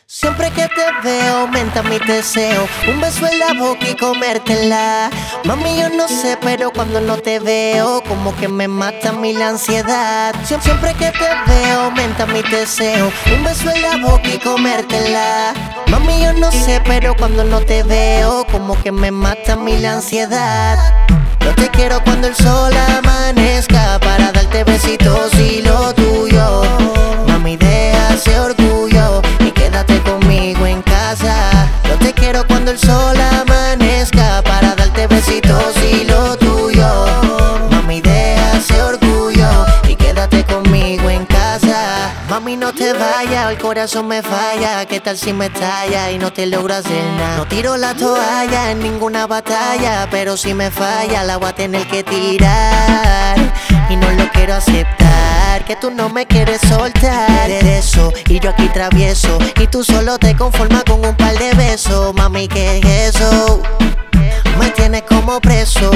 Siempre que te veo aumenta mi deseo. Un beso en la boca y comértela. Mami, yo no sé, pero cuando no te veo, como que me mata a mí la ansiedad. Siempre que te veo aumenta mi deseo. Un beso en la boca y comértela. Mami, yo no sé, pero cuando no te veo, como que me mata a mí la ansiedad. Yo te quiero cuando el sol amanezca, para darte besitos y lo tuyo. Mami, deja ese orgullo y quédate conmigo en casa. Yo te quiero cuando el sol amanezca, para darte besitos y lo tuyo. Mami, deja ese orgullo y quédate conmigo en casa. Mami, no te vayas, el corazón me falla. ¿Qué tal si me talla y no te logro hacer nada? No tiro la toalla en ninguna batalla, pero si me falla la voy a tener que tirar. Y no lo quiero aceptar, que tú no me quieres soltar de eso, y yo aquí travieso, y tú solo te conformas con un par de besos. Mami, ¿qué es eso? Me tienes como preso.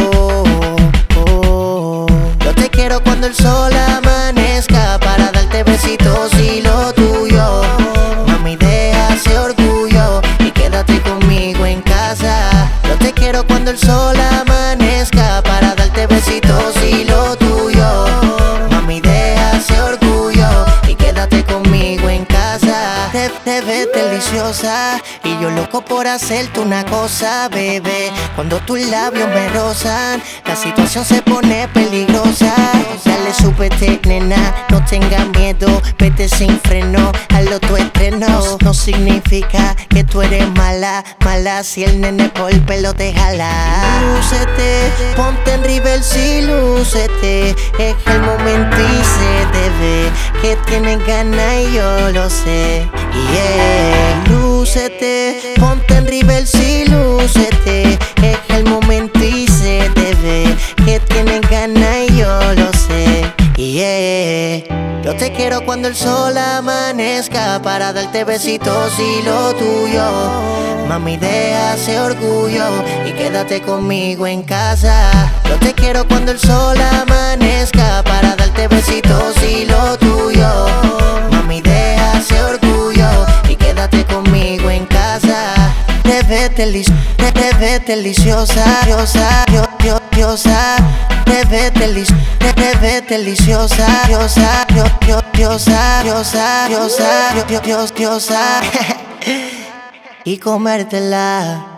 Yo te quiero cuando el sol amanezca, para darte besitos y lo tuyo. Mami, deja ese orgullo y quédate conmigo en casa. Yo te quiero cuando el sol amanezca, para darte besitos y lo tuyo. Mami, deja ese orgullo y quédate conmigo en casa. Te ves deliciosa y yo loco por hacerte una cosa, bebé. Cuando tus labios me rozan, la situación se pone peligrosa. Dale, súbete, nena, no tengas miedo, vete sin freno, hazlo tu estreno. No significa que tú eres mala, mala si el nene por el pelo te jala. Lúcete, ponte en reverse y lúcete, es el momento y se te ve que tienes ganas y yo lo sé. Yeah, lúcete, ponte en reverse y lúcete, es el momento y se te ve que tienes ganas y yo lo sé. Yeah, yo te quiero cuando el sol amanezca, para darte besitos y lo tuyo. Mami, deja ese orgullo y quédate conmigo en casa. Yo te quiero cuando el sol amanezca, para darte besitos y lo tuyo. Mami, deja ese orgullo y quédate conmigo en casa. Te ves deliciosa, diosa, diosa. Te ves deliciosa, diosa, diosa, diosa, diosa. Y comértela.